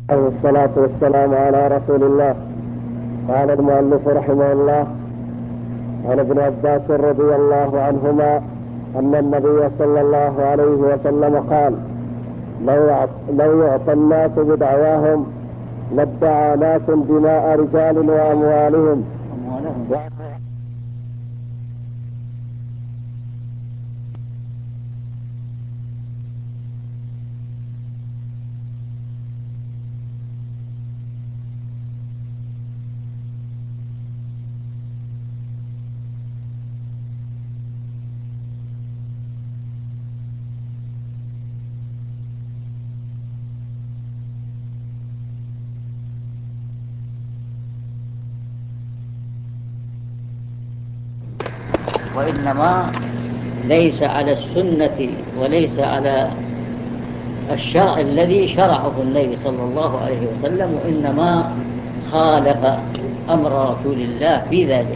والصلاة والسلام على رسول الله. قال المؤلف رحمه الله: عن ابن عباس رضي الله عنهما أن النبي صلى الله عليه وسلم قال: لو يعطى الناس بدعواهم لادعى ناس دماء رجال وأموالهم. وإنما ليس على السنة وليس على الشرع الذي شرعه النبي صلى الله عليه وسلم، وإنما خالف أمر رسول الله في ذلك.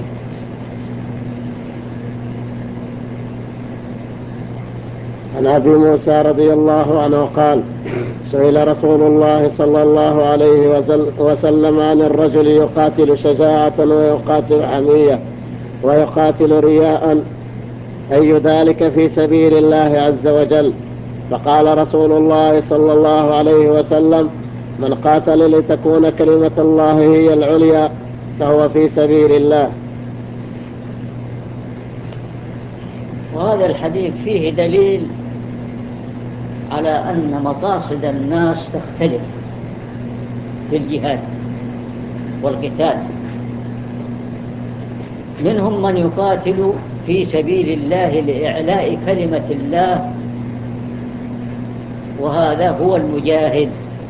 عن أبي موسى رضي الله عنه قال: سئل رسول الله صلى الله عليه وسلم عن الرجل يقاتل شجاعة ويقاتل حمية ويقاتل رياء، أي ذلك في سبيل الله عز وجل؟ فقال رسول الله صلى الله عليه وسلم: من قاتل لتكون كلمة الله هي العليا فهو في سبيل الله. وهذا الحديث فيه دليل على أن مقاصد الناس تختلف في الجهاد والقتال. منهم من يقاتل في سبيل الله لإعلاء كلمة الله، وهذا هو المجاهد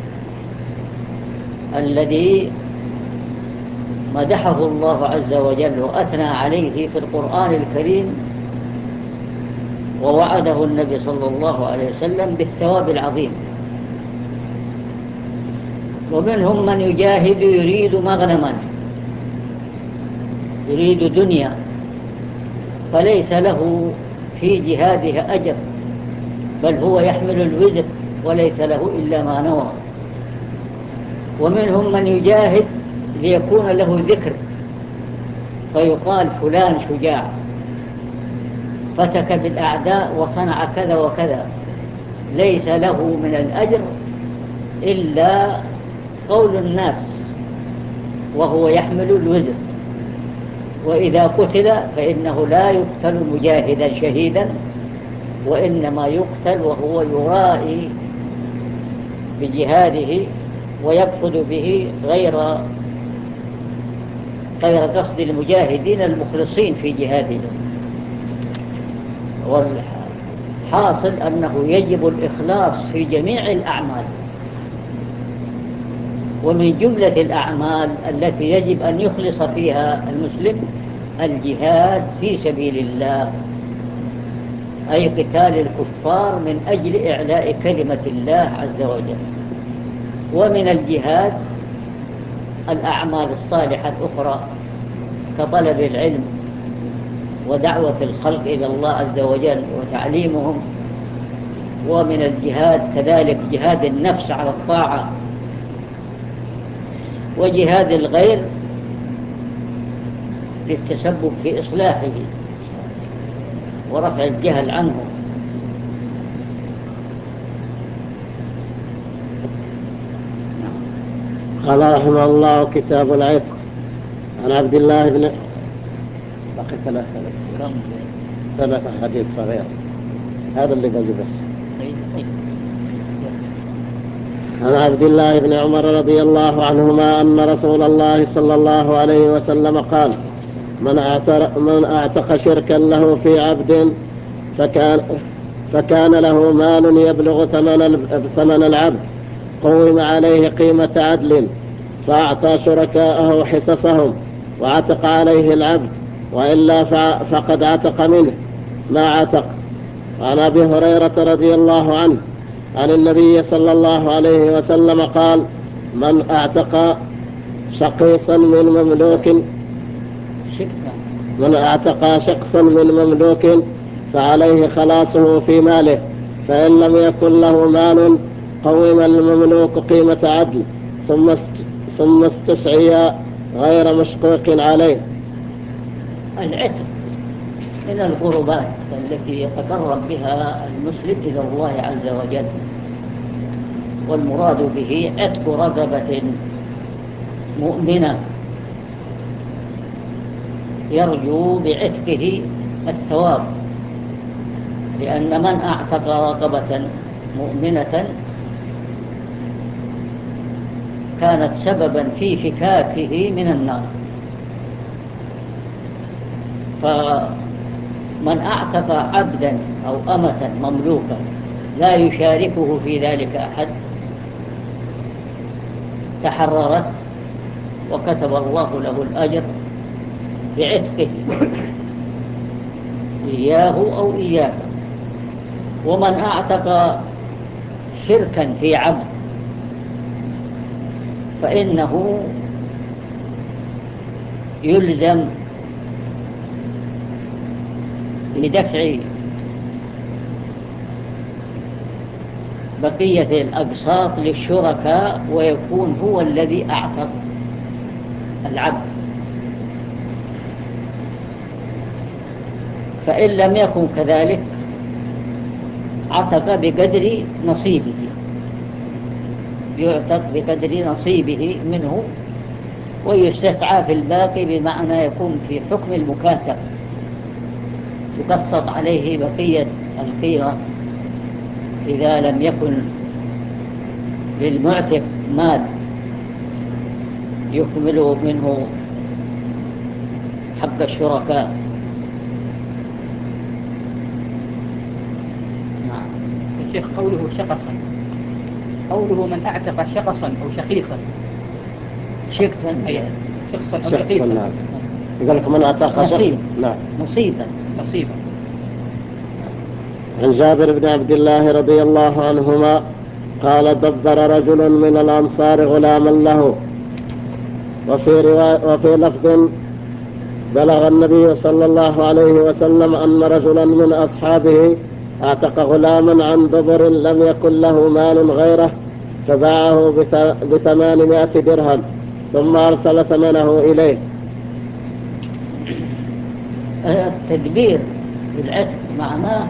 الذي مدحه الله عز وجل وأثنى عليه في القرآن الكريم، ووعده النبي صلى الله عليه وسلم بالثواب العظيم. ومنهم من يجاهد يريد مغنما، يريد دنيا، فليس له في جهادها أجر، بل هو يحمل الوزر وليس له إلا ما نوى. ومنهم من يجاهد ليكون له ذكر، فيقال فلان شجاع فتك بالأعداء وصنع كذا وكذا، ليس له من الأجر إلا قول الناس وهو يحمل الوزر. وإذا قتل فإنه لا يقتل مجاهدا شهيدا، وإنما يقتل وهو يرائي بجهاده ويقصد به غير قصد المجاهدين المخلصين في جهادهم. والحاصل أنه يجب الإخلاص في جميع الأعمال، ومن جملة الأعمال التي يجب أن يخلص فيها المسلم الجهاد في سبيل الله، أي قتال الكفار من أجل إعلاء كلمة الله عز وجل. ومن الجهاد الأعمال الصالحة الأخرى كطلب العلم ودعوة الخلق إلى الله عز وجل وتعليمهم. ومن الجهاد كذلك جهاد النفس على الطاعة، وجهاد الغير للتسبب في إصلاحه ورفع الجهل عنه. قال رحمه الله: كتاب العتق. عن عبد الله بن بقي ثلاثة حديث صغير، هذا اللي بقي بس. عن عبد الله بن عمر رضي الله عنهما أن رسول الله صلى الله عليه وسلم قال: من اعتق شركا له في عبد فكان له مال يبلغ ثمن العبد، قوم عليه قيمة عدل، فأعطى شركاءه حصصهم وعتق عليه العبد، وإلا فقد عتق منه ما عتق. عن أبي هريرة رضي الله عنه عن النبي صلى الله عليه وسلم قال: من اعتق شقيصا من مملوك فعليه خلاصه في ماله، فإن لم يكن له مال قوم المملوك قيمة عدل، ثم استسعي غير مشقوق عليه. العتق من القربات التي يتقرب بها المسلم إلى الله عز وجل، والمراد به عتق رقبة مؤمنة يرجو بعتقه الثواب، لأن من أعتق رقبة مؤمنة كانت سببا في فكاكه من النار. فمن أعتق عبدا أو أمة مملوكة لا يشاركه في ذلك أحد تحررت وكتب الله له الأجر بعتقه إياه أو إياها. ومن أعتق شركا في عبد فإنه يلزم بدفع بقية الأقساط للشركاء، ويكون هو الذي أعتق العبد. فإن لم يكن كذلك عتق بقدر نصيبه، يعتق بقدر نصيبه منه ويستسعى في الباقي، بمعنى يكون في حكم المكاتب، تقسط عليه بقية القيمة إذا لم يكن للمعتق مال يكمل منه حق الشركاء. نعم. الشيخ قوله شخصا، قوله من أعتق شخصا أو شخيصا، شخصا شخصا أو شخيصا، نعم. يقول لك من أعتق نصيب. نعم. نصيبا. عن جابر بن عبد الله رضي الله عنهما قال دبر رجل من الأنصار غلاما له، وفي لفظ بلغ النبي صلى الله عليه وسلم أن رجلا من أصحابه اعتق غلاما عن دبر لم يكن له مال غيره، فباعه ب800 درهم ثم أرسل ثمنه إليه. التدبير بالعتق معناه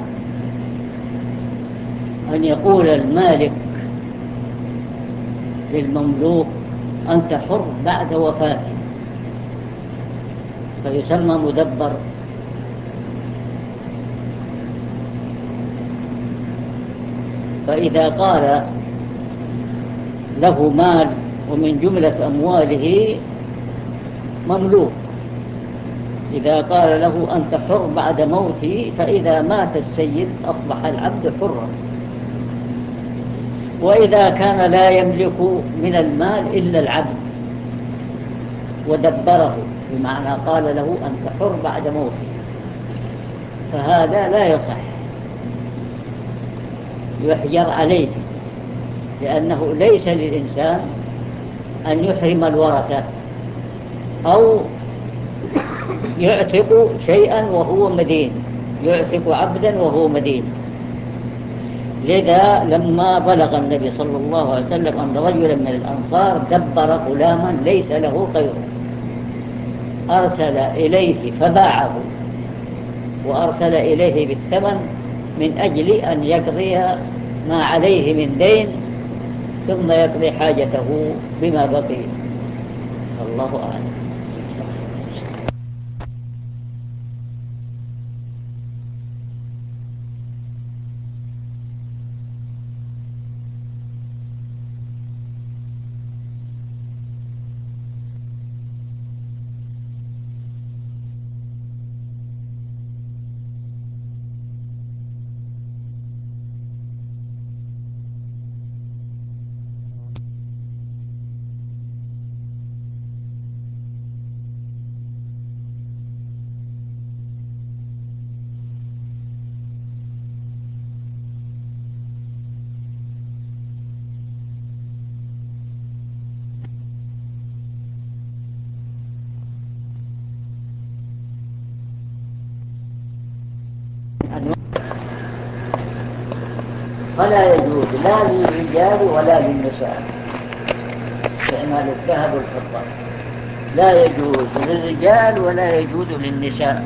أن يقول المالك للمملوك أنت حر بعد وفاتي، فيسمى مدبر. فإذا قال له مال ومن جملة أمواله مملوك، إذا قال له أنت حر بعد موتي، فإذا مات السيد أصبح العبد حرا. وإذا كان لا يملك من المال إلا العبد ودبره، بمعنى قال له أنت حر بعد موتي، فهذا لا يصح، يحجر عليه، لأنه ليس للإنسان أن يحرم الورثة أو يعتق شيئا وهو مدين، يعتق عبدا وهو مدين. لذا لما بلغ النبي صلى الله عليه وسلم أن رجلا من الأنصار دبر غلاما ليس له غيره، أرسل إليه فباعه، وأرسل إليه بالثمن من أجل أن يقضي ما عليه من دين ثم يقضي حاجته بما بقي. الله أعلم. فلا يجوز لا للرجال ولا للنساء استعمال الذهب والفضة، لا يجوز للرجال ولا يجوز للنساء،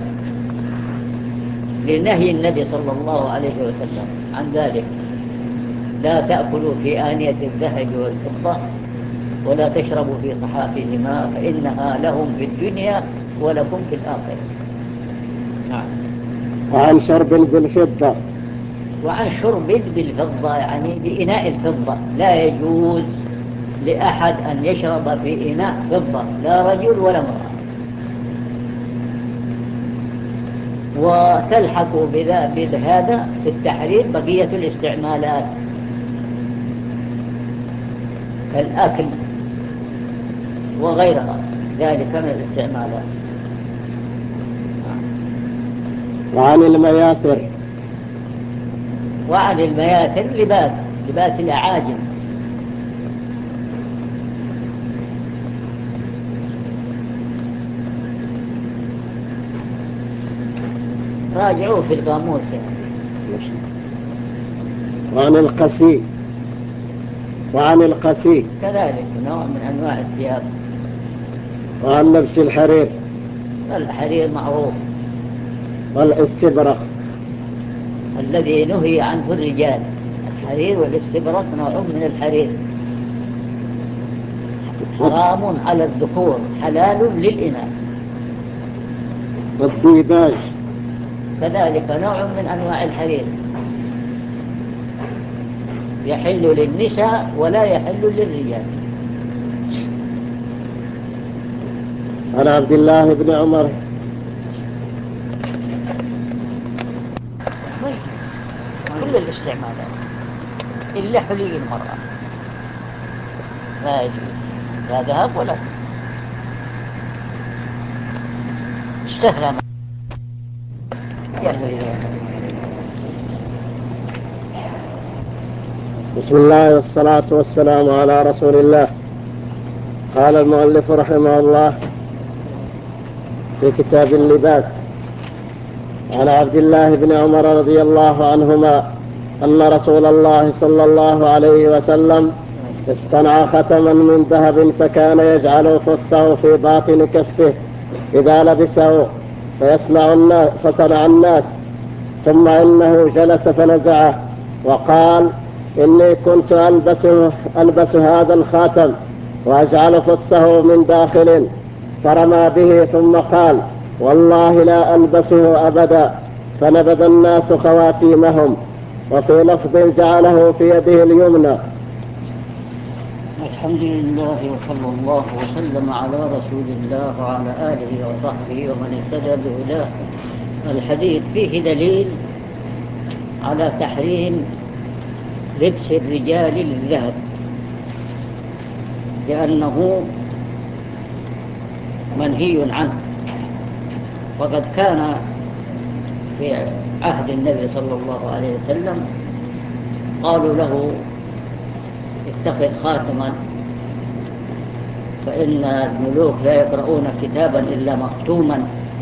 لنهي النبي صلى الله عليه وسلم عن ذلك. لا تأكلوا في آنية الذهب والفضة ولا تشربوا في صحافهما فإنها لهم في الدنيا ولكم في الآخرة. نعم. وعن شرب بالفضة. وعن شرب بالفضة يعني بإناء الفضة، لا يجوز لأحد أن يشرب في إناء فضة، لا رجل ولا امرأة. وتلحق بهذا في التحريم بقية الاستعمالات كالأكل وغيرها ذلك من الاستعمالات. وعن المياثر. وعن المياثر لباس الأعاجم. راجعوه في القاموس يعني. وعن القسي كذلك نوع من أنواع الثياب. وعن لبس الحرير. الحرير معروف. والاستبرق الذي نهي عنه الرجال، الحرير والاستبرق نوع من الحرير، حرام على الذكور حلال للإناث. والديباج كذلك نوع من أنواع الحرير، يحل للنساء ولا يحل للرجال. عن عبد الله بن عمر كل الاستعمالات إلا حلي المرأة لا يجوز، لا ذهب ولا استثنى. بسم الله والصلاة والسلام على رسول الله. قال المؤلف رحمه الله في كتاب اللباس: عن عبد الله بن عمر رضي الله عنهما أن رسول الله صلى الله عليه وسلم اصطنع ختما من ذهب فكان يجعل فصه في باطن كفه إذا لبسه فصنع الناس، ثم إنه جلس فنزعه وقال: إني كنت ألبس هذا الخاتم وأجعل فصه من داخل، فرمى به ثم قال: والله لا ألبسه أبدا، فنبذ الناس خواتيمهم. وفي لفظ: جعله في يده اليمنى. الحمد لله وصلى الله وسلم على رسول الله وعلى آله وصحبه ومن اهتدى بهداه. الحديث فيه دليل على تحريم لبس الرجال للذهب، لأنه منهي عنه. وقد كان في عهد النبي صلى الله عليه وسلم قالوا له: اتخذ خاتما، فإن الملوك لا يقرؤون كتابا إلا مختوما.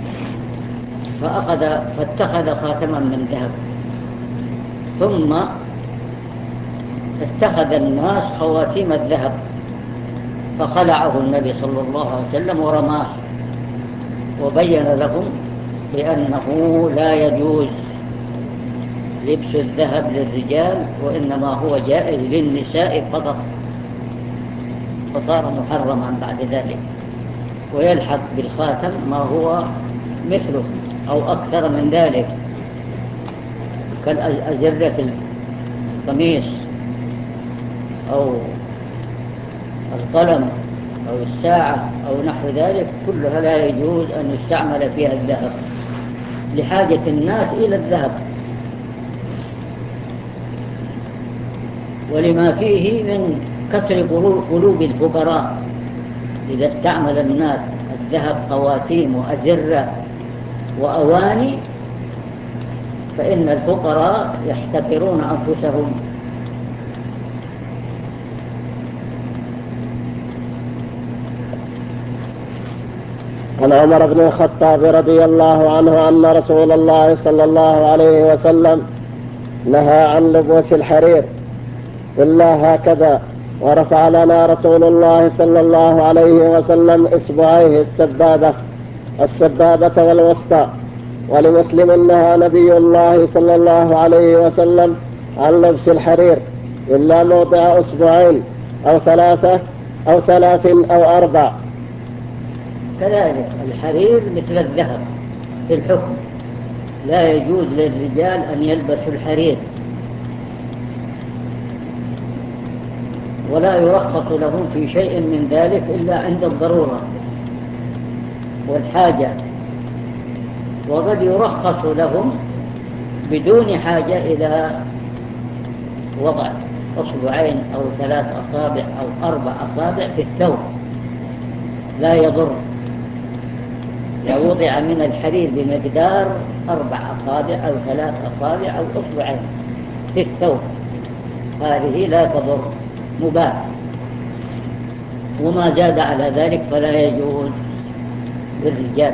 فاتخذ خاتما من ذهب، ثم اتخذ الناس خواتيم الذهب، فخلعه النبي صلى الله عليه وسلم ورماه، وبين لهم بأنه لا يجوز لبس الذهب للرجال، وإنما هو جائز للنساء فقط، فصار محرما بعد ذلك. ويلحق بالخاتم ما هو مثله أو أكثر من ذلك، كالأزرة القميص أو القلم أو الساعة أو نحو ذلك، كلها لا يجوز أن يستعمل فيها الذهب لحاجة الناس إلى الذهب، ولما فيه من كسر قلوب الفقراء. إذا استعمل الناس الذهب خواتيم وأزرة وأواني، فإن الفقراء يحتقرون أنفسهم. عن عمر بن الخطاب رضي الله عنه أن رسول الله صلى الله عليه وسلم نهى عن لبوس الحرير إلا هكذا: ورفع لنا رسول الله صلى الله عليه وسلم إصبعيه السبابة والوسطى. ولمسلم نهى نبي الله صلى الله عليه وسلم عن لبس الحرير إلا موضع أصبعين أو ثلاث أو 4. كذلك الحرير مثل الذهب في الحكم، لا يجوز للرجال أن يلبسوا الحرير، ولا يرخص لهم في شيء من ذلك إلا عند الضرورة والحاجة، وقد يرخص لهم بدون حاجة إلى وضع أصبعين أو 3 أصابع أو 4 أصابع في الثوب، لا يضر. لو وضع من الحرير بمقدار 4 أصابع أو 3 أصابع أو أصبعين في الثوب، هذه لا تضر، مباح. وما زاد على ذلك فلا يجوز للرجال.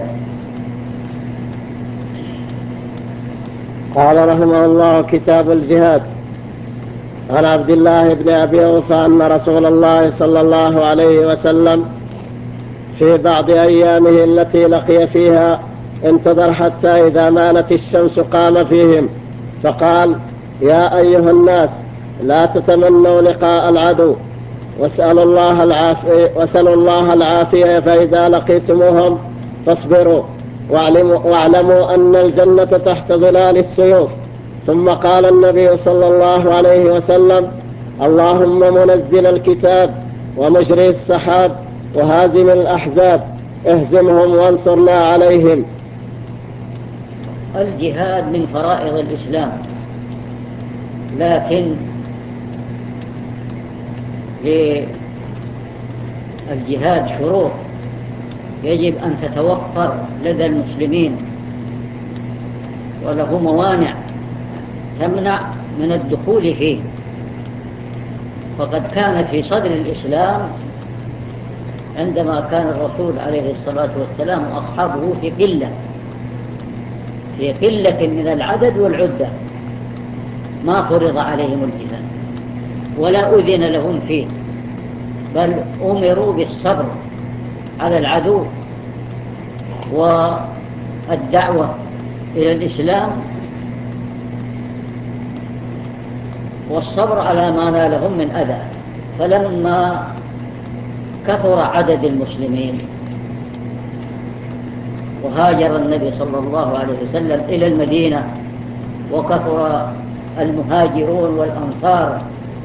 قال رحمه الله: كتاب الجهاد. عن عبد الله بن أبي أوفى أن رسول الله صلى الله عليه وسلم في بعض أيامه التي لقي فيها انتظر حتى إذا مالت الشمس قام فيهم فقال: يا أيها الناس، لا تتمنوا لقاء العدو، واسألوا الله العافية، فإذا لقيتموهم فاصبروا، واعلموا أن الجنة تحت ظلال السيوف. ثم قال النبي صلى الله عليه وسلم: اللهم منزل الكتاب ومجري السحاب وهازم الأحزاب، اهزمهم وانصرنا عليهم. الجهاد من فرائض الإسلام، لكن للجهاد شروط يجب أن تتوفر لدى المسلمين، وله موانع تمنع من الدخول فيه. فقد كان في صدر الإسلام عندما كان الرسول عليه الصلاة والسلام وأصحابه في قلة من العدد والعدة، ما فرض عليهم الجهاد ولا أذن لهم فيه، بل أمروا بالصبر على العدو والدعوة إلى الإسلام والصبر على ما نالهم من أذى. فلما كثر عدد المسلمين وهاجر النبي صلى الله عليه وسلم إلى المدينة وكثر المهاجرون والأنصار،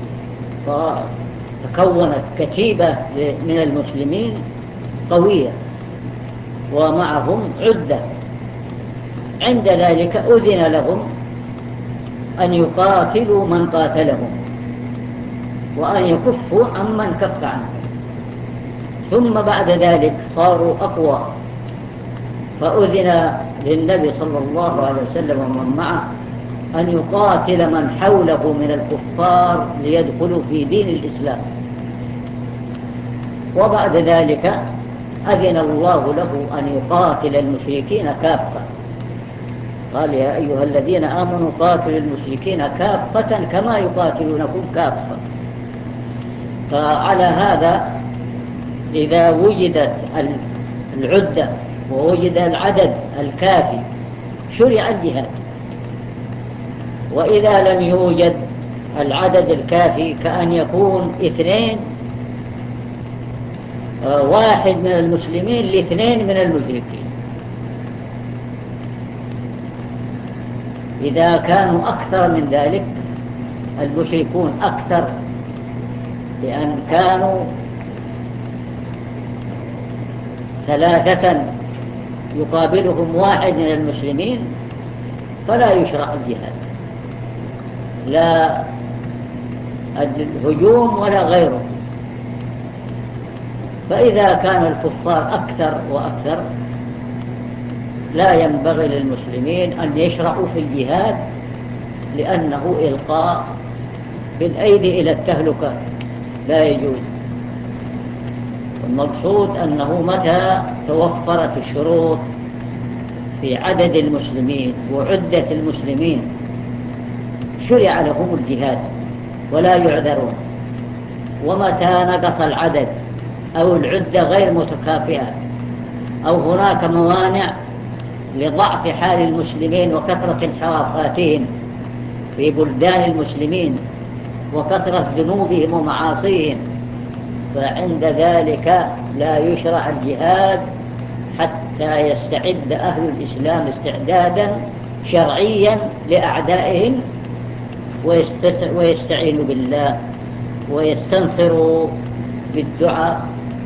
فتكونت كتيبة من المسلمين قوية ومعهم عدة، عند ذلك أذن لهم أن يقاتلوا من قاتلهم وأن يكفوا عمن كف عنهم. ثم بعد ذلك صاروا أقوى، فأذن للنبي صلى الله عليه وسلم ومن معه أن يقاتل من حوله من الكفار ليدخلوا في دين الإسلام. وبعد ذلك أذن الله له أن يقاتل المشركين كافة، قال: يا أيها الذين آمنوا قاتلوا المشركين كافة كما يقاتلونكم كافة. فعلى هذا إذا وجدت العدة ووجد العدد الكافي شرع الجهاد، وإذا لم يوجد العدد الكافي كأن يكون 2 واحد من المسلمين ل2 من المشركين. إذا كانوا أكثر من ذلك، المشركون أكثر لأن كانوا 3 يقابلهم 1 من المسلمين، فلا يشرع الجهاد، لا الهجوم ولا غيره. فإذا كان الكفار أكثر وأكثر، لا ينبغي للمسلمين أن يشرعوا في الجهاد، لأنه إلقاء بالأيدي إلى التهلكة، لا يجوز. المقصود أنه متى توفرت الشروط في عدد المسلمين وعدة المسلمين شرع لهم الجهاد ولا يعذرون. ومتى نقص العدد أو العدة غير متكافئة أو هناك موانع لضعف حال المسلمين وكثرة انحرافاتهم في بلدان المسلمين وكثرة ذنوبهم ومعاصيهم، فعند ذلك لا يشرع الجهاد حتى يستعد أهل الإسلام استعدادا شرعيا لأعدائهم ويستعينوا بالله ويستنصروا بالدعاء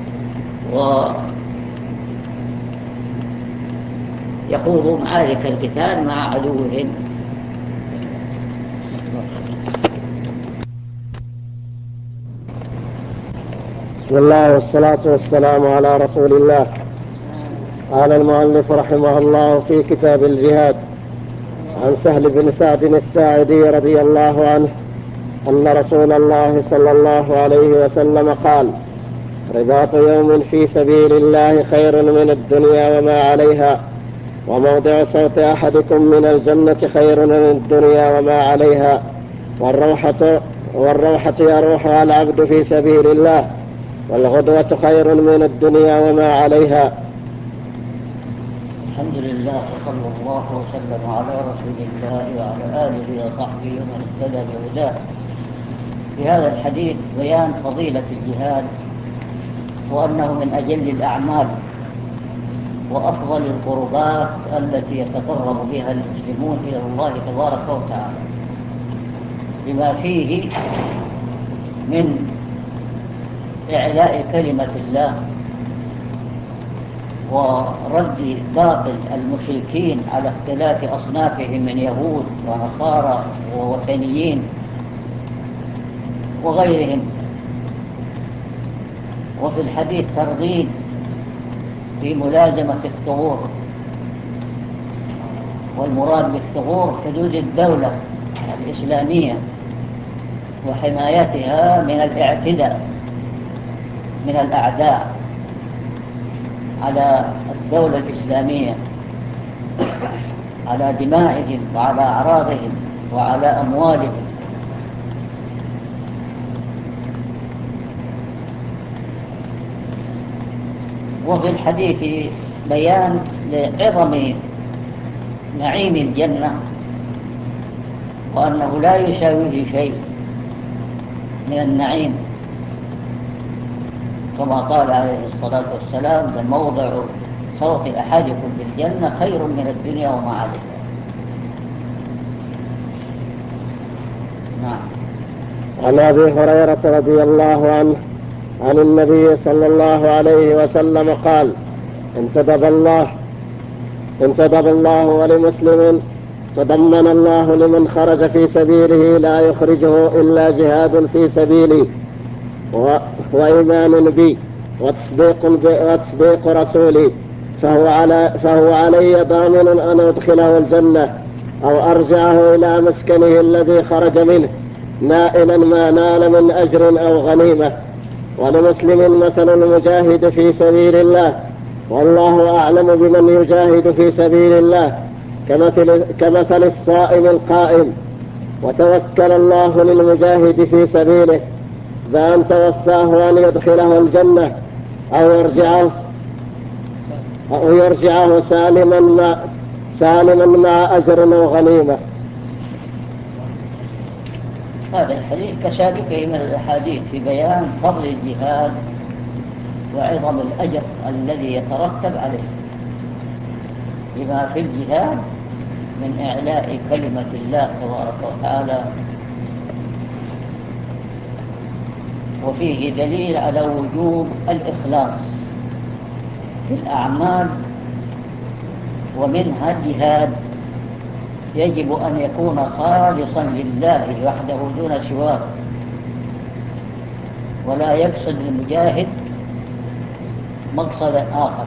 ويخوضوا معارك القتال مع عدوهم. بسم الله والصلاة والسلام على رسول الله. قال المؤلف رحمه الله في كتاب الجهاد عن سهل بن سعد الساعدي رضي الله عنه أن رسول الله صلى الله عليه وسلم قال: رباط يوم في سبيل الله خير من الدنيا وما عليها، وموضع صوت أحدكم من الجنة خير من الدنيا وما عليها، والروحة يروحها العبد في سبيل الله، والغدوة خير من الدنيا وما عليها. الحمد لله وصلى الله وسلم على رسول الله وعلى آله وصحبه ومن اهتدى بهداه. في هذا الحديث بيان فضيلة الجهاد وأنه من أجل الأعمال وأفضل القربات التي يتقرب بها المسلمون إلى الله تبارك وتعالى، بما فيه من إعلاء كلمة الله ورد باطل المشركين على اختلاف أصنافهم من يهود ونصارى ووثنيين وغيرهم. وفي الحديث ترغيب في ملازمة الثغور، والمراد بالثغور حدود الدولة الإسلامية وحمايتها من الاعتداء من الأعداء على الدولة الإسلامية، على دمائهم وعلى أعراضهم وعلى أموالهم. وفي الحديث بيان لعظم نعيم الجنة وأنه لا يساويه شيء من النعيم، كما قال عليه الصلاة والسلام: لموضع صوت أحدكم بالجنة خير من الدنيا وما عليها. نعم. عن أبي هريرة رضي الله عنه عن النبي صلى الله عليه وسلم قال: انتدب الله ولمسلم تضمن الله لمن خرج في سبيله لا يخرجه إلا جهاد في سبيلي وإيمان بي وتصديق رسولي، فهو علي ضامن أن أدخله الجنة أو أرجعه إلى مسكنه الذي خرج منه نائلا ما نال من أجر أو غنيمة. ولمسلم: مثل المجاهد في سبيل الله والله أعلم بمن يجاهد في سبيل الله كمثل الصائم القائم، وتوكل الله للمجاهد في سبيله بأن توفاه أن يدخله الجنة أو يرجعه سالما مع أجر أو غنيمة. هذا الحديث كسابقه من الأحاديث في بيان فضل الجهاد وعظم الأجر الذي يترتب عليه، لما في الجهاد من إعلاء كلمة الله تبارك وتعالى، وفيه دليل على وجوب الإخلاص في الأعمال، ومنها الجهاد يجب أن يكون خالصا لله وحده دون سواه، ولا يقصد المجاهد مقصدا آخر.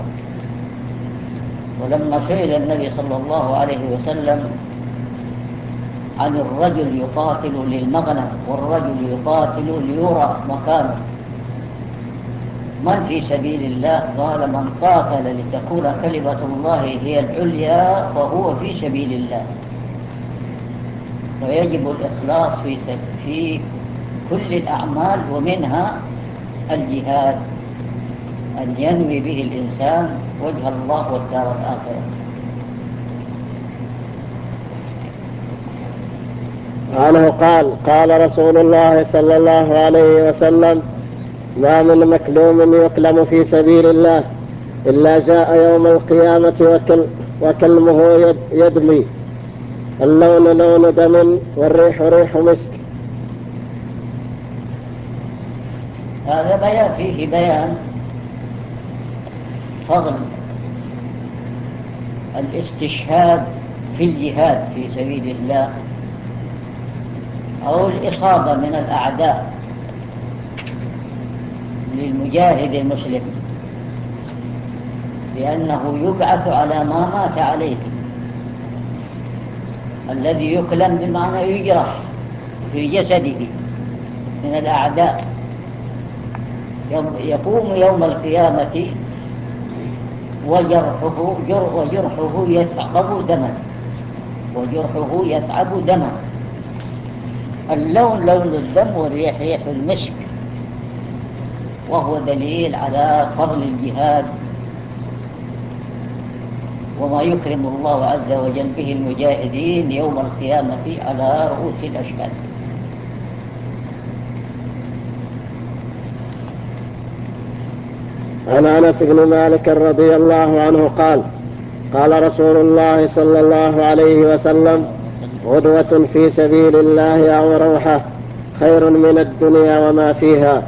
ولما سئل النبي صلى الله عليه وسلم عن الرجل يقاتل للمغنم والرجل يقاتل ليرى مكانه من في سبيل الله، قال: من قاتل لتكون كلمة الله هي العليا فهو في سبيل الله. ويجب الإخلاص في كل الأعمال، ومنها الجهاد، أن ينوي به الإنسان وجه الله والدار الآخرة. عنه قال: قال رسول الله صلى الله عليه وسلم: ما من مكلوم يكلم في سبيل الله إلا جاء يوم القيامة وكلمه يدمي، اللون لون دم والريح ريح مسك. هذا فيه بيان فضل الاستشهاد في الجهاد في سبيل الله أو الإصابة من الأعداء للمجاهد المسلم، لأنه يبعث على ما مات عليه. الذي يكلم بمعنى يجرح في جسده من الأعداء يقوم يوم القيامة وجرحه يثعب دما، اللون لون الدم والريح ريح المسك، وهو دليل على فضل الجهاد وما يكرم الله عز وجل به المجاهدين يوم القيامة على رؤوس الأشهاد. عن أنس بن مالك رضي الله عنه قال: قال رسول الله صلى الله عليه وسلم: غدوة في سبيل الله أو روحة خير من الدنيا وما فيها.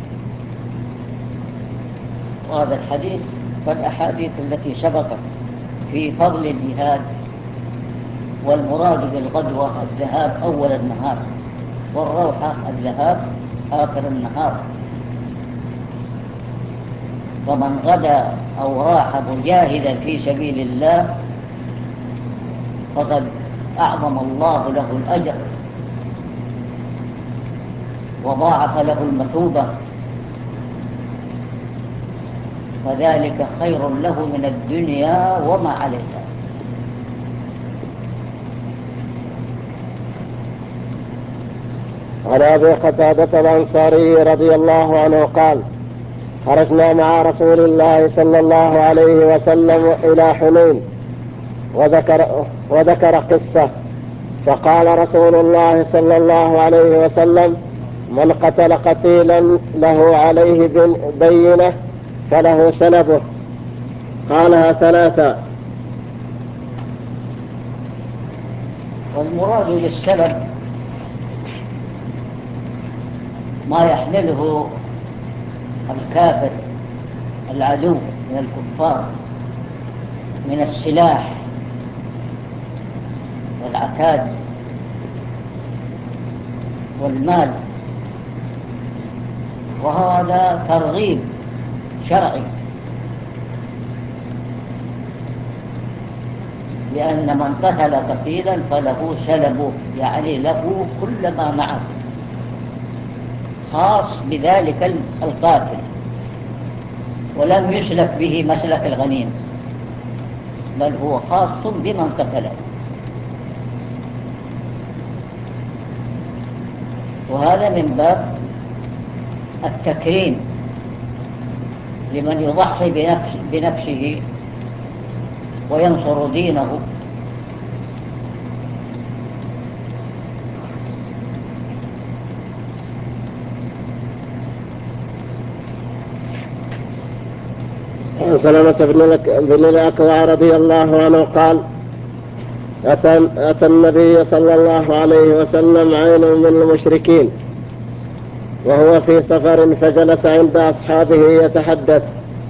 وهذا الحديث والأحاديث التي سبقت في فضل الجهاد، والمراد بالغدوة الذهاب أول النهار، والروحة الذهاب آخر النهار. فمن غدا أو راح مجاهدا في سبيل الله فقد أعظم الله له الأجر وضاعف له المثوبة، وذلك خير له من الدنيا وما عليها. عن أبي قتادة الأنصاري رضي الله عنه قال: خرجنا مع رسول الله صلى الله عليه وسلم إلى حنين، وذكر قصة، فقال رسول الله صلى الله عليه وسلم: من قتل قتيلا له عليه بينة فله سلبه. قالها ثلاثا. والمراد بالسلب ما يحمله الكافر العدو من الكفار من السلاح والعتاد والمال، وهذا ترغيب شرعي، لأن من قتل قتيلا فله سلبه، يعني له كل ما معه، خاص بذلك القاتل، ولم يسلك به مسلك الغنيم، بل هو خاص بمن قتله. وهذا من باب التكريم لمن يضحي بنفسه وينصر دينه. سلمة بن الأكوع رضي الله عنه قال: أتى النبي صلى الله عليه وسلم عين من المشركين وهو في سفر، فجلس عند أصحابه يتحدث،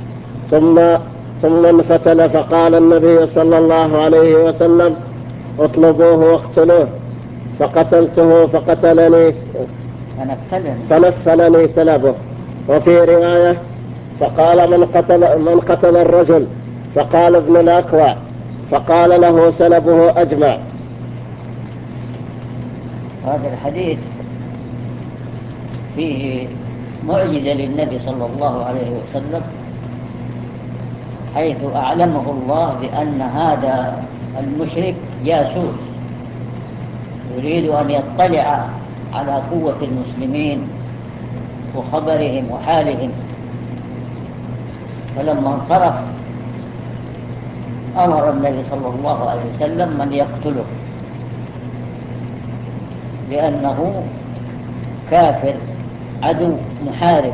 ثم انفتل، فقال النبي صلى الله عليه وسلم: اطلبوه واقتلوه. فقتلته فنفلني سلبه. وفي رواية: فقال: من قتل الرجل؟ فقال ابن الأكوع، فقال له: سلبه أجمع. هذا الحديث فيه معجزة للنبي صلى الله عليه وسلم، حيث أعلمه الله بأن هذا المشرك جاسوس يريد أن يطلع على قوة المسلمين وخبرهم وحالهم، فلما انصرف أمر النبي صلى الله عليه وسلم من يقتله، لأنه كافر عدو محارب،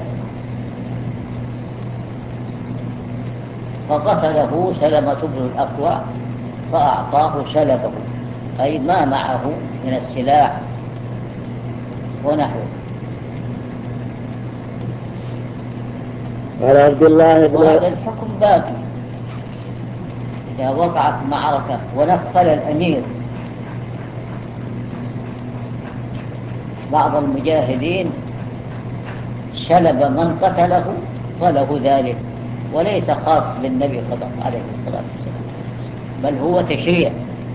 فقتله سلمة بن الأكوع فأعطاه سلبه، أي ما معه من السلاح ونحوه. عن عبد الله بن وهذا الحكم باقي إذا وقعت معركة ونقل الأمير بعض المجاهدين سلب من قتله فله ذلك، وليس خاص بالنبي عليه الصلاة والسلام، بل هو تشريع.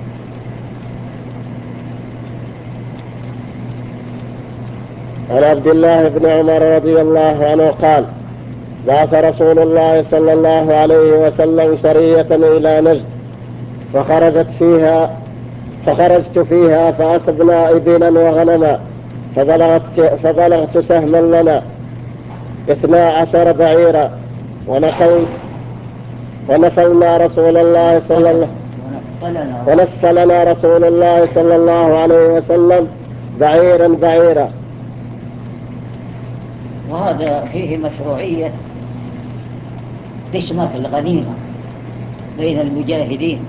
عن عبد الله بن عمر رضي الله عنه قال: بعث رسول الله صلى الله عليه وسلم سرية إلى نجد، فخرجت فيها فأصبنا إبلا وغنما، فبلغت سهما لنا 12 بعيرا، ونفلنا رسول الله صلى الله عليه وسلم بعيرا. وهذا فيه مشروعية قسمة الغنيمة بين المجاهدين،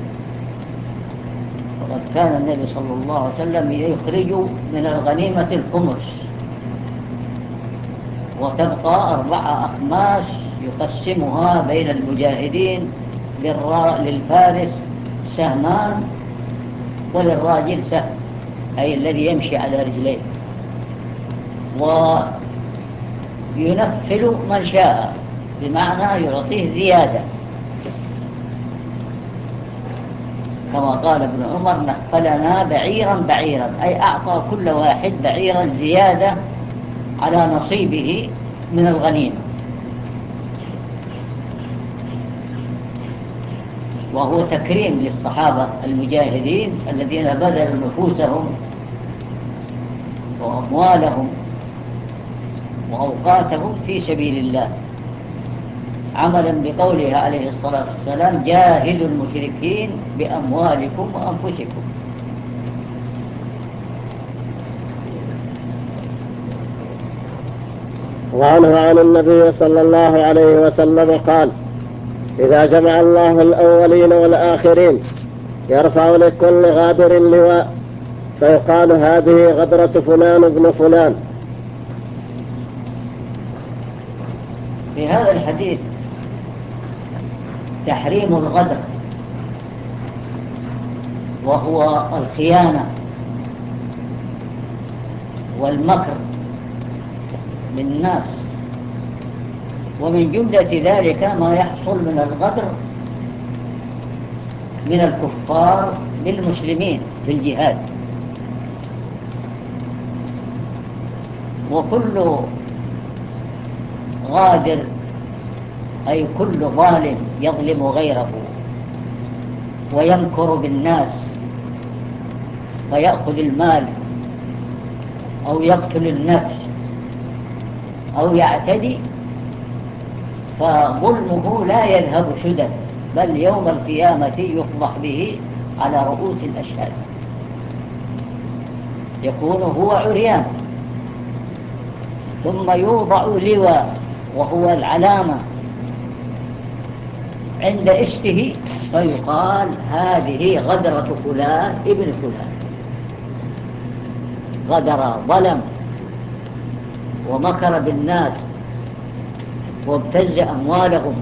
وقد كان النبي صلى الله عليه وسلم يخرج من الغنيمة الخمس، وتبقى 4 أخماس يقسمها بين المجاهدين، للفارس سهمان وللراجل سهم، أي الذي يمشي على رجليه، وينفل من شاء، بمعنى يعطيه زيادة، كما قال ابن عمر: نفلنا بعيرا، أي أعطى كل واحد بعيرا زيادة على نصيبه من الغنيمة، وهو تكريم للصحابة المجاهدين الذين بذلوا نفوسهم وأموالهم وأوقاتهم في سبيل الله، عملا بقوله عليه الصلاة والسلام: جاهدوا المشركين بأموالكم وأنفسكم. وعنه عن النبي صلى الله عليه وسلم قال: إذا جمع الله الأولين والآخرين يرفع لكل غادر لواء، فيقال: هذه غدرة فلان ابن فلان. في هذا الحديث تحريم الغدر، وهو الخيانة والمكر بالناس، ومن جملة ذلك ما يحصل من الغدر من الكفار للمسلمين في الجهاد. وكل غادر أي كل ظالم يظلم غيره ويمكر بالناس فيأخذ المال أو يقتل النفس أو يعتدي، فظلمه لا يذهب سدى، بل يوم القيامة يفضح به على رؤوس الأشهاد، يكون هو عريان، ثم يوضع لواء وهو العلامة عند استه، فيقال: هذه غدرة فلان ابن فلان، غدر، ظلم ومكر بالناس وابتز أموالهم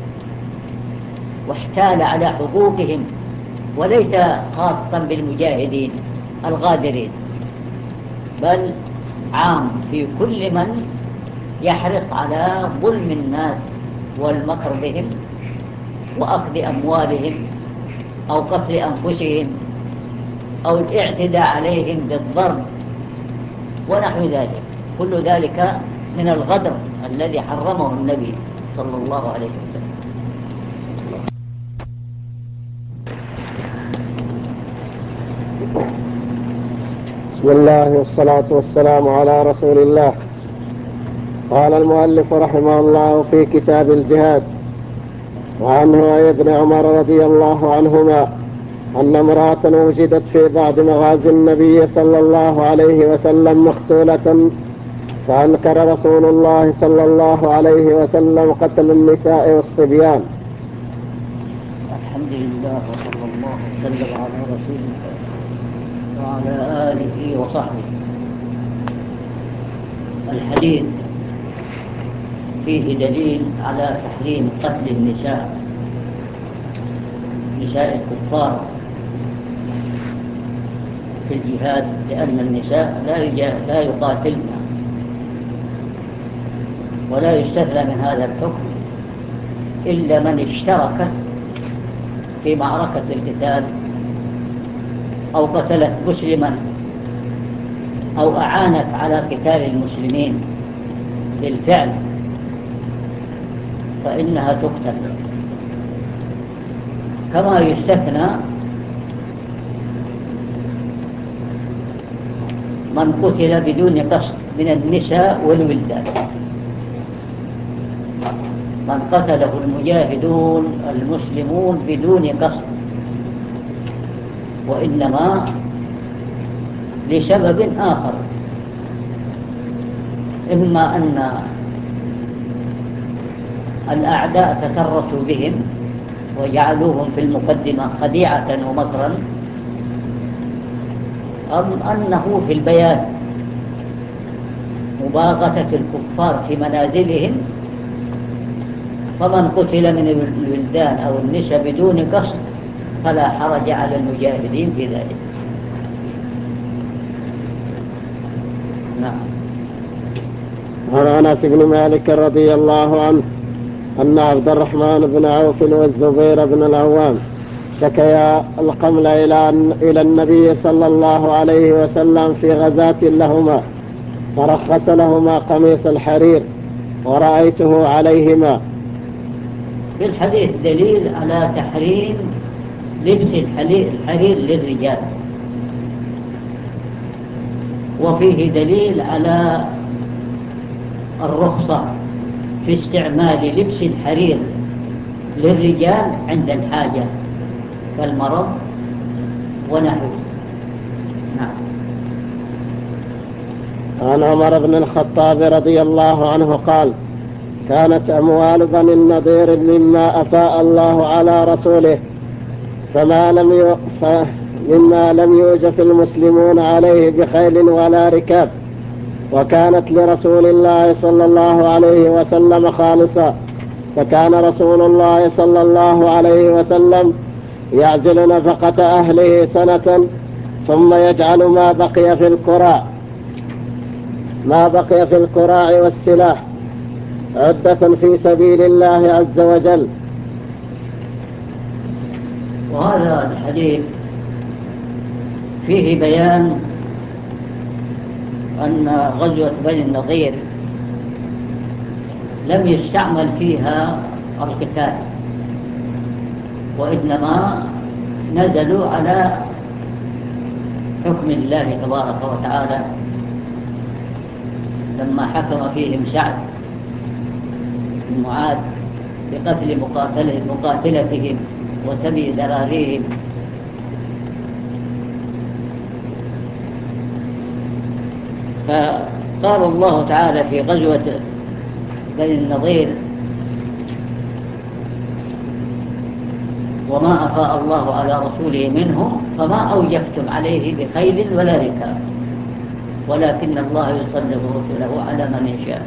واحتال على حقوقهم، وليس خاصا بالمجاهدين الغادرين، بل عام في كل من يحرص على ظلم الناس والمكر بهم وأخذ أموالهم أو قتل أنفسهم أو الاعتداء عليهم بالضرب ونحو ذلك. كل ذلك من الغدر الذي حرمه النبي صلى الله عليه وسلم. بسم بسم الله والصلاة والسلام على رسول الله. قال المؤلف رحمه الله في كتاب الجهاد: وعنه ابن عمر رضي الله عنهما أن امرأة وجدت في بعض مغازي النبي صلى الله عليه وسلم مقتولة، فأنكر رسول الله صلى الله عليه وسلم قتل النساء والصبيان. الحمد لله وصلى الله وسلم على رسول الله وعلى آله وصحبه. الحديث فيه دليل على تحريم قتل النساء، نساء الكفار في الجهاد، لأن النساء لا يقاتلن، ولا يستثنى من هذا الحكم إلا من اشترك في معركة القتال أو قتلت مسلما أو أعانت على قتال المسلمين بالفعل، فإنها تقتل. كما يستثنى من قتل بدون قصد من النساء والولدان، من قتله المجاهدون المسلمون بدون قصد، وإنما لسبب آخر، إما أن الأعداء تترسوا بهم وجعلوهم في المقدمة خديعة ومكرا، أم أنه في البيان مباغتة الكفار في منازلهم، فمن قتل من الولدان أو النساء بدون قصد فلا حرج على المجاهدين في ذلك. نعم. عن أنس بن مالك رضي الله عنه أن عبد الرحمن بن عوف والزبير بن العوام شكيا القمل إلى النبي صلى الله عليه وسلم في غزاة لهما، فرخص لهما قميص الحرير ورأيته عليهما. في الحديث دليل على تحريم لبس الحرير للرجال، وفيه دليل على الرخصة في استعمال لبس الحرير للرجال عند الحاجة كالمرض ونحوه. نعم. عن عمر بن الخطاب رضي الله عنه قال: كانت أموال بني النضير مما أفاء الله على رسوله، مما لم يوجف المسلمون عليه بخيل ولا ركاب، وكانت لرسول الله صلى الله عليه وسلم خالصا، فكان رسول الله صلى الله عليه وسلم يعزل نفقة أهله سنة، ثم يجعل ما بقي في الكراع والسلاح عدة في سبيل الله عز وجل. وهذا الحديث فيه بيان أن غزوة بني النضير لم يستعمل فيها القتال، وإنما نزلوا على حكم الله تبارك وتعالى لما حكم فيهم سعد بن معاذ بقتل مقاتلتهم وسبي ذراريهم. فقال الله تعالى في غزوة بني النضير: وما أفاء الله على رسوله منهم فما أوجفتم عليه بخيل ولا ركاب ولكن الله يسلط رسله على من يشاء.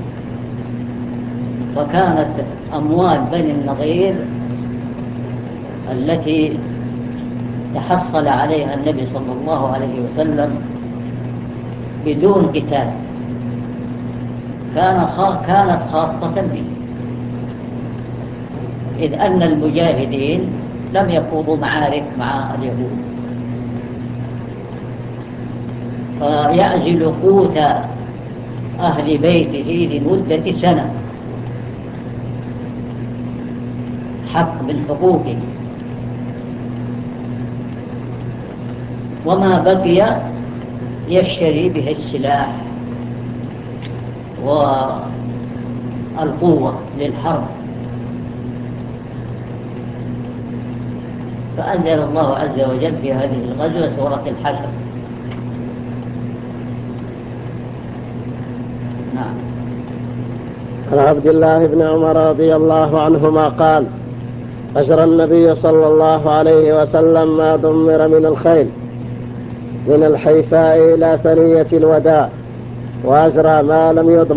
فكانت أموال بني النضير التي تحصل عليها النبي صلى الله عليه وسلم بدون قتال كانت خاصة به، إذ أن المجاهدين لم يخوضوا معارك مع اليهود، فيعزل قوت أهل بيته لمدة سنة، حق من حقوقه، وما بقي يشتري به السلاح والقوة للحرب. فأنزل الله عز وجل في هذه الغزوة سورة الحشر. نعم. عن عبد الله بن عمر رضي الله عنهما قال: أجرى النبي صلى الله عليه وسلم ما دمر من الخيل من الحيفاء إلى ثنية الوداع، وأجرى ما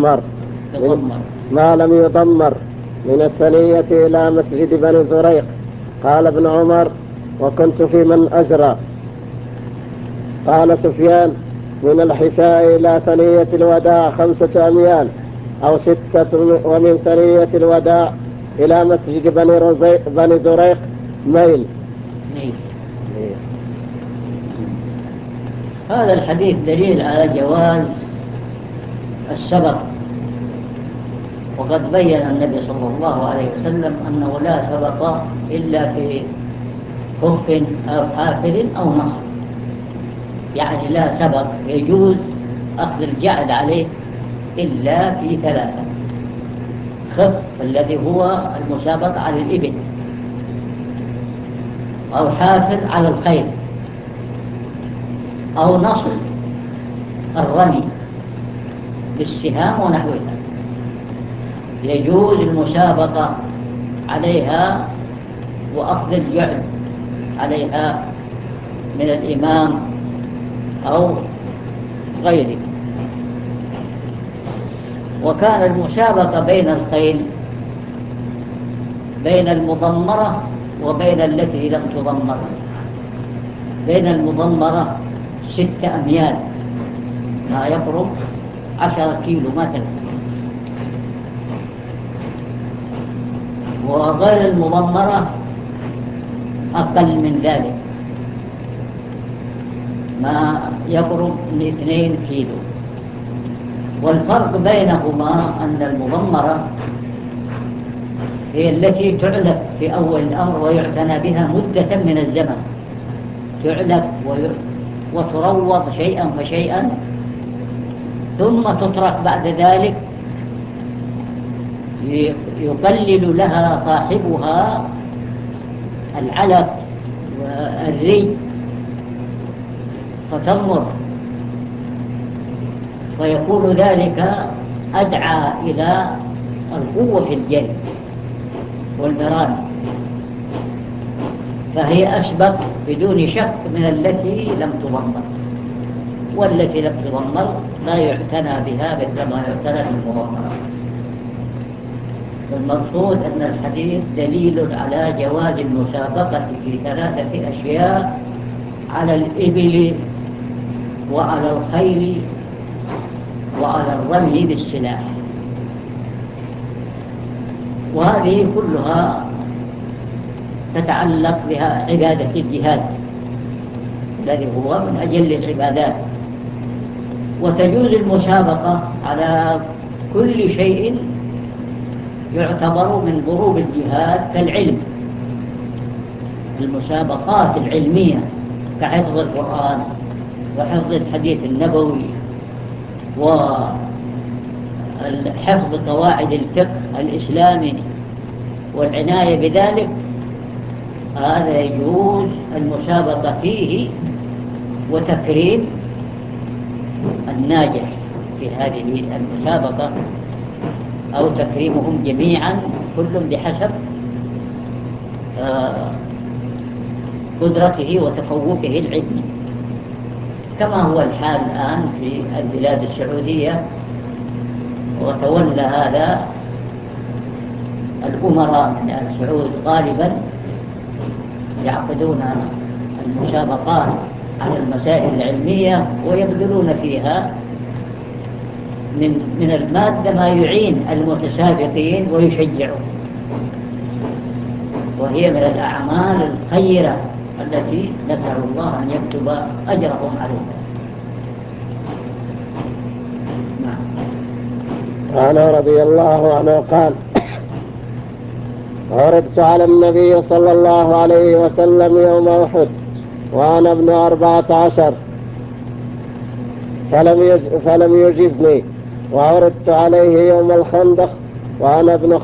لم يضمر من الثنية إلى مسجد بني زريق. قال ابن عمر: وكنت في من أجرى. قال سفيان: من الحفاء إلى ثنية الوداع 5 أميال أو 6، ومن ثنية الوداع إلى مسجد بني زريق ميل. هذا الحديث دليل على جواز السبق، وقد بين النبي صلى الله عليه وسلم أنه لا سبق إلا في خف أو حافر أو نصر، يعني لا سبق يجوز أخذ الجعل عليه إلا في 3: خف الذي هو المسابقة على الإبل، أو حافر على الخيل، أو نصل الرمي بالسهام ونحوها، يجوز المسابقة عليها وأخذ الجعل عليها من الإمام أو غيره. وكان المسابقة بين الخيل بين المضمرة وبين التي لم تضمر. بين المضمرة 6 أميال، ما يقرب 10 كيلو مثلا، وغير المضمرة أقل من ذلك، ما يقرب من 2 كيلو. والفرق بينهما أن المضمرة هي التي تعلف في أول الأمر ويعتنى بها مدة من الزمن، تعلف وتروض شيئا فشيئا، ثم تترك بعد ذلك يقلل لها صاحبها العلف والري فتضمر، فيكون ذلك أدعى إلى القوة في الجري والمران، فهي أسبق بدون شك من التي لم تضمر. والتي لم تضمر لا يعتنى بها مثل ما يعتنى بالمضمرة. المقصود أن الحديث دليل على جواز المسابقة في 3 أشياء: على الإبل وعلى الخيل وعلى الرمي بالسلاح. وهذه كلها تتعلق بها عبادة الجهاد الذي هو من أجل العبادات. وتجوز المسابقة على كل شيء يعتبر من ضروب الجهاد كالعلم، المسابقات العلمية كحفظ القرآن وحفظ الحديث النبوي وحفظ قواعد الفقه الإسلامي والعناية بذلك، هذا يجوز المسابقة فيه وتكريم الناجح في هذه المسابقة، أو تكريمهم جميعا كل بحسب قدرته وتفوقه العلمي، كما هو الحال الآن في البلاد السعودية. وتولى هذا الأمراء من آل سعود غالبا يعقدون المسابقات على المسائل العلمية ويبذلون فيها من المادة ما يعين المتسابقين ويشجعهم، وهي من الأعمال الخيرة التي نسأل الله أن يكتب أجرهم عليها. عنه رضي الله عنه قال: عرضت على النبي صلى الله عليه وسلم يوم أحد وأنا ابن 14، فلم يجزني، وعرضت عليه يوم الخندق وأنا ابن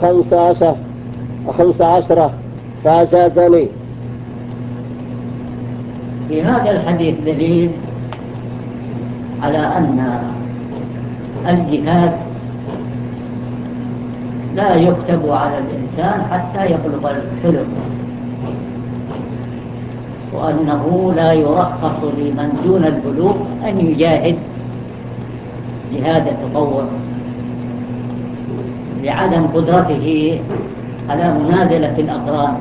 15 فأجازني. في هذا الحديث دليل على أن الجهاد لا يكتب على الإنسان حتى يبلغ الحلم، وأنه لا يرخص لمن دون البلوغ أن يجاهد جهاد التطوع لعدم قدرته على منازلة الأقران.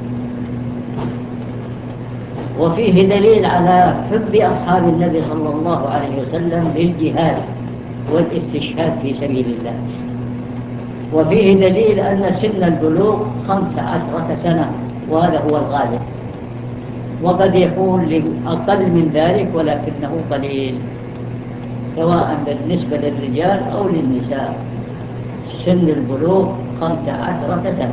وفيه دليل على حب أصحاب النبي صلى الله عليه وسلم للجهاد والاستشهاد في سبيل الله. وفيه دليل أن سن البلوغ 15 سنة، وهذا هو الغالب، وقد يكون أقل من ذلك ولكنه قليل، سواء بالنسبة للرجال أو للنساء. سن البلوغ 15 سنة.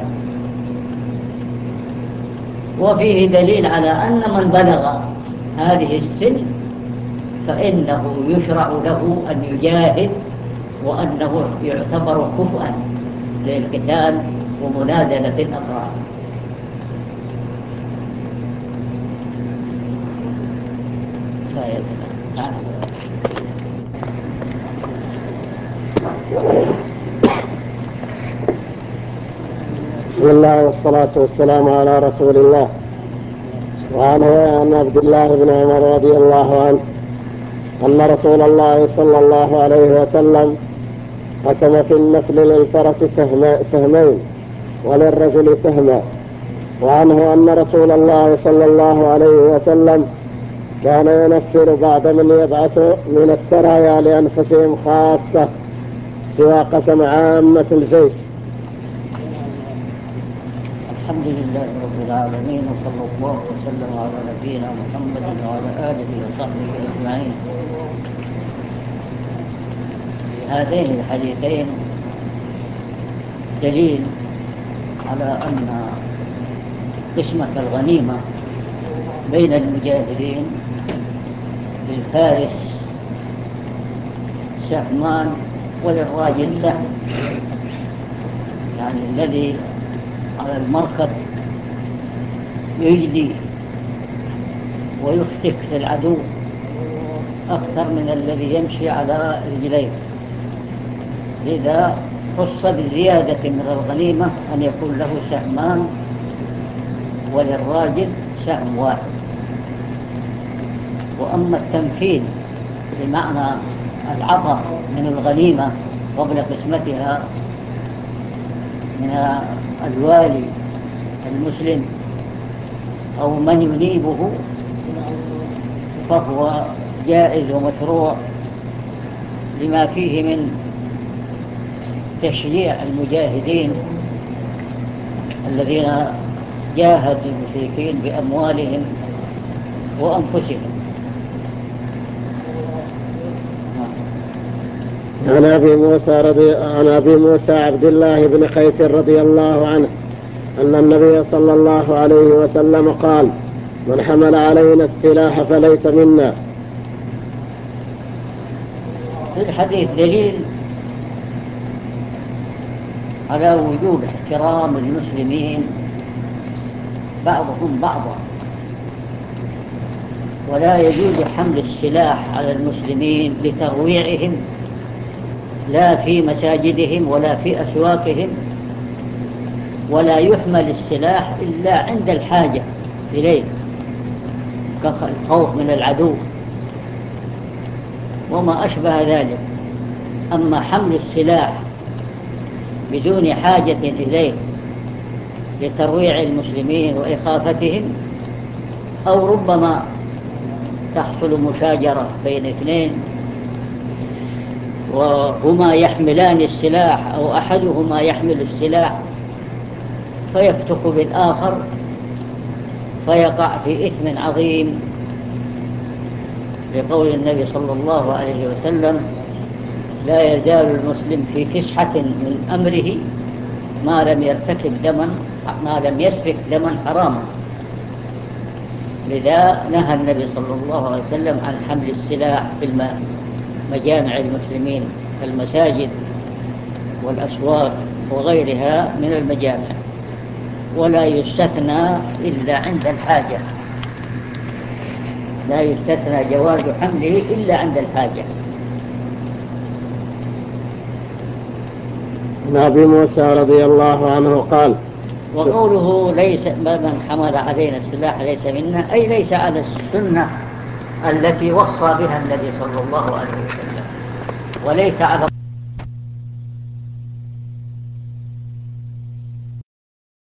وفيه دليل على أن من بلغ هذه السن فإنه يشرع له أن يجاهد، وأنه يعتبر كفءا للقتال ومنازلة الأقران. بسم الله والصلاة والسلام على رسول الله. وعن عبد الله بن عمر رضي الله عنه أن رسول الله صلى الله عليه وسلم قسم في النفل للفرس سهمين وللرجل سهما. وعنه أن رسول الله صلى الله عليه وسلم كان ينفل بعد من يبعث من السرايا لأنفسهم خاصة سوى قسم عامة الجيش. الحمد لله رب العالمين، وصلى الله وسلم على نبينا محمد وعلى آله وصحبه أجمعين. في هذين الحديثين دليل على أن قسمة الغنيمة بين المجاهدين للفارس سهمان وللراجل سهم، يعني الذي على المركب يجدي ويفتك في العدو أكثر من الذي يمشي على رجليه. لذا خص بزيادة من الغنيمة أن يكون له سهمان وللراجل سهم واحد. وأما التمثيل بمعنى العطاء من الغنيمة قبل قسمتها من الوالي المسلم أو من ينيبه فهو جائز ومشروع لما فيه من تشجيع المجاهدين الذين جاهدوا المشركين بأموالهم وأنفسهم. عن أبي موسى عبد الله بن قيس رضي الله عنه أن النبي صلى الله عليه وسلم قال: من حمل علينا السلاح فليس منا. في الحديث دليل على وجوب احترام المسلمين بعضهم بعضا، ولا يجوز حمل السلاح على المسلمين لترويعهم لا في مساجدهم ولا في أسواقهم، ولا يحمل السلاح إلا عند الحاجة إليه كالخوف من العدو وما أشبه ذلك. أما حمل السلاح بدون حاجة إليه لترويع المسلمين وإخافتهم، أو ربما تحصل مشاجرة بين اثنين وهما يحملان السلاح أو أحدهما يحمل السلاح فيفتك بالآخر فيقع في إثم عظيم، لقول النبي صلى الله عليه وسلم: لا يزال المسلم في فسحة من أمره ما لم يسفك دما حراما. لذا نهى النبي صلى الله عليه وسلم عن حمل السلاح في الماء. مجامع المسلمين كالمساجد والأسواق وغيرها من المجامع، ولا يستثنى إلا عند الحاجة، لا يستثنى جواز حمله إلا عند الحاجة. عن أبي موسى رضي الله عنه قال: وقوله ليس من حمل علينا السلاح ليس منا، أي ليس على السنة التي وصى بها النبي صلى الله عليه وسلم، وليس على